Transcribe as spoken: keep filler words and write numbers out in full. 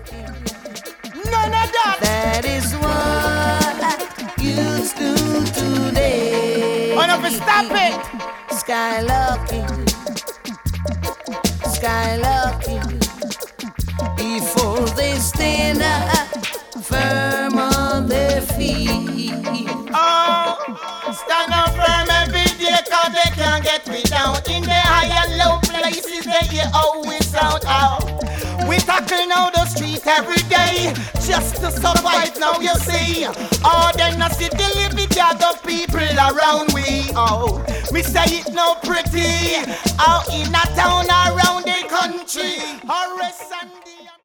None of that. That is what you do today. Oh, no, stop it. Skylarking, skylarking. Before they stand up firm on their feet. Oh, stand up firm every day, cause they can't get me down. In the high and low places, they hear always sound out. We tackle now the street every day, just to survive now, you see. Oh, then I see the living other people around we. Oh, we say it no pretty, out in a town around the country. Horace and